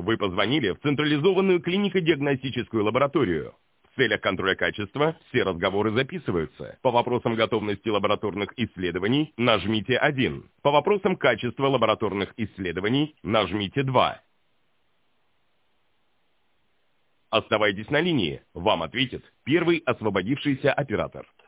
Вы позвонили в централизованную клинико-диагностическую лабораторию. В целях контроля качества все разговоры записываются. По вопросам готовности лабораторных исследований нажмите 1. По вопросам качества лабораторных исследований нажмите 2. Оставайтесь на линии. Вам ответит первый освободившийся оператор.